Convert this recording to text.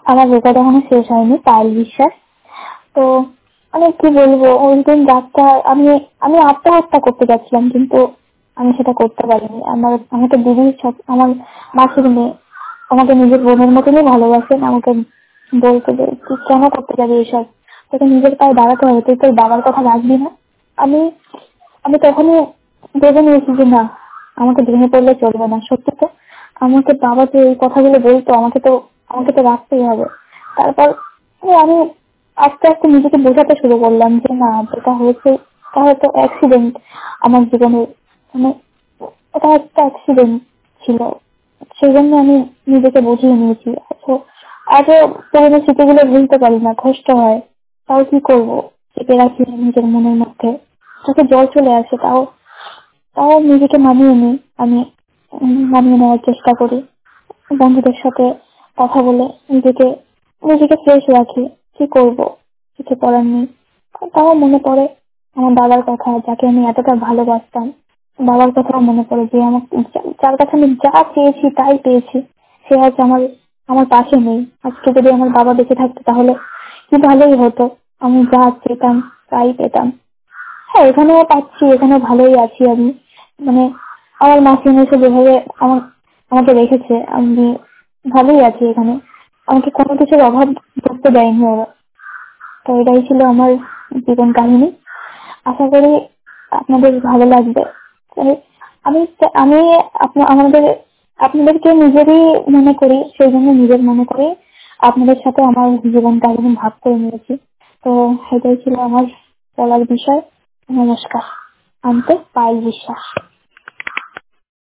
আমার রেকর্ড এখনো শেষ হয়নি। পায়েল বিশ্বাস। তো আমি কি বলবো, ওই দিন রাতটা আমি আমি আত্মহত্যা করতে যাচ্ছিলাম, কিন্তু আমি সেটা করতে পারিনি। আমাকে দিদি সব, আমার মাসির মেয়ে আমাকে নিজের বোনের মতনই ভালোবাসেন। আমাকে বলতে যে তুই কেন করতে যাবি এসব, তোকে নিজের পায়ে দাঁড়াতে হবে, তুই তোর বাবার কথা রাখবি না। আমি আমি তখনই ভেবে নিয়েছি যে না, আমাকে ভেঙে পড়লে চলবে না। সত্যি তো, আমাকে বাবা যে এই কথাগুলো বলতো, আমাকে তো রাখতেই হবে। তারপর আমি আস্তে আস্তে নিজেকে বোঝাতে শুরু করলাম যে না, যেটা হয়েছে তা হয়তো অ্যাক্সিডেন্ট আমার জীবনে, মানে এটা একটা অ্যাক্সিডেন্ট ছিল। সেই জন্য আমি নিজেকে বুঝিয়ে নিয়েছি। আজও পুরোনো স্মৃতিগুলো ভুলতে পারি না, কষ্ট হয়। তাও কি করবো, চেপে রাখি নিজের মনের মধ্যে। চোখে জল চলে আসে, তাও তাও নিজেকে মানিয়ে নিই। আমি মানিয়ে নেওয়ার চেষ্টা করি, বন্ধুদের সাথে কথা বলে নিজেকে নিজেকে ফ্রেশ রাখি। কি করব, কিছু করার নেই। তাও মনে পড়ে আমার বাবার কথা, যাকে আমি এতটা ভালোবাসতাম। বাবার কথাও মনে পড়ে যে আমার, যার কাছে আমি যা চেয়েছি তাই পেয়েছি, সে আজ আমার আমার পাশে নেই। আজকে যদি আমার বাবা বেঁচে থাকতো তাহলে কি ভালোই হতো, আমি যা চেতাম তাই পেতাম। হ্যাঁ, এখানেও পাচ্ছি, এখানে ভালোই আছি আমি। মানে আমার মাসি মেসো যেভাবে আমাকে রেখেছে, আমি ভালোই আছি এখানে। আমাকে কোনো কিছুর অভাব করতে দেয়নি ওরা। তো এটাই ছিল আমার জীবন কাহিনী। আশা করি আপনাদের ভালো লাগবে। তবে আমি আমি আমাদের আপনাদেরকে নিজেরই মনে করি, সেই জন্য নিজের মনে করি আপনাদের সাথে আমার জীবন কাহিনী ভাগ করে নিয়েছি। তো এটাই ছিল আমার বলার বিষয়। নমস্কার। আমি তো পায়েল বিশ্বাস।